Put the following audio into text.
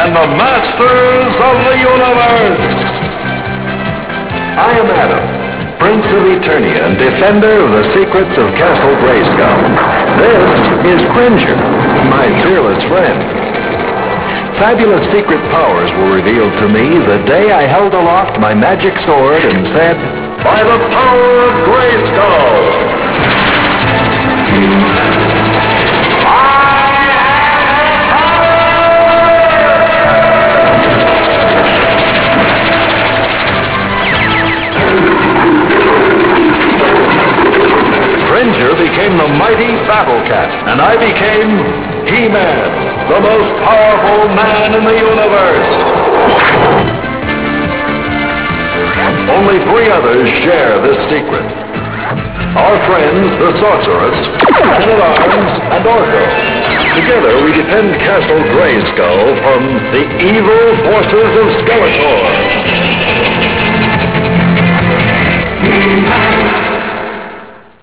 and the masters of the universe. I am Adam, Prince of Eternia and defender of the secrets of Castle Grayskull. This is Cringer, my fearless friend. Fabulous secret powers were revealed to me the day I held aloft my magic sword and said, "By the power of Grayskull!" Cringer became the mighty Battle Cat, and I became He-Man, the most powerful man in the universe. Only 3 others share this secret. Our friends, the Sorceress, Man-at-Arms, and Orko. Together we defend Castle Grayskull from the evil forces of Skeletor.